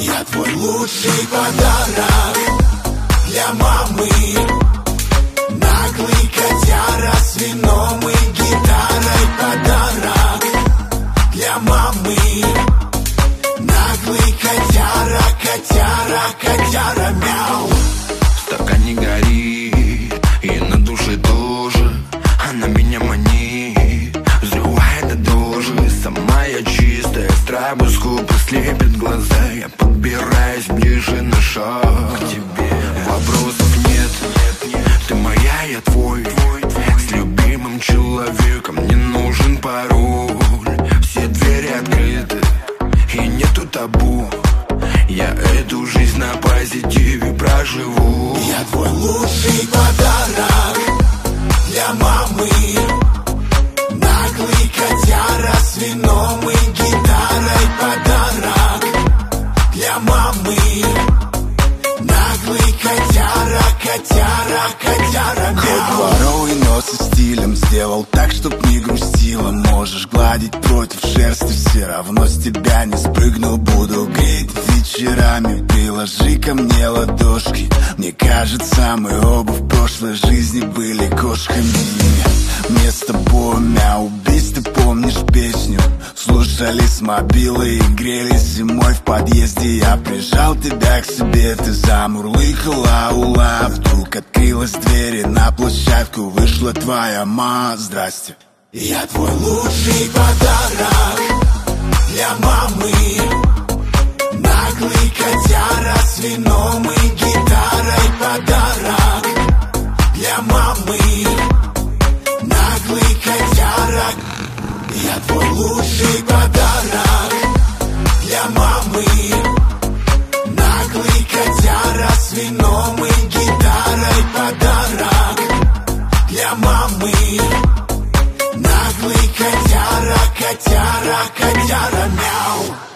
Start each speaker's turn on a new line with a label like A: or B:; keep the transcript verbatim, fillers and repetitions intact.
A: Я твой лучший подарок для мамы. Наглый котяра с вином и гитарой. Подарок для мамы. Наглый котяра, котяра, котяра, мяу.
B: Стакан не горит, и на душе тоже. Она меня манит, взрывает до дрожи. Сама я чистая, страбу скупо слепит глаза. Я подбираюсь ближе на шаг к тебе. Вопросов нет, ты моя, я твой. С любимым человеком не нужен пароль. Все двери открыты, и нету табу. Я эту жизнь на позитиве проживу.
A: Я твой лучший подарок для мамы. Наглый котяра с вином и гитарой. Подарок для мамы. Наглый котяра, котяра, котяра, мяу.
C: Дворовый, но со стилем сделал так, чтоб не грустила. Можешь гладить против шерсти, все равно с тебя не спрыгну. Буду греть вечерами, приложи ко мне ладошки. Мне кажется, мы оба в прошлой жизни были кошками. Мне с тобой, мяу, бись, ты помнишь песню? Слушали с мобилы и грелись зимой в подъезде. Я прижал тебя к себе, ты замурлыкала, ула. Вдруг открылась дверь и на площадку вышла твоя ма. Здрасте.
A: Я твой лучший подарок для мамы. Наглый котяра с вином и гитарой. Подарок для мамы. Наглый котяра. Я твой лучший подарок для мамы. Наглый котяра с вином и гитарой. Подарок для мамы. Наглый котяра, котяра, котяра, мяу.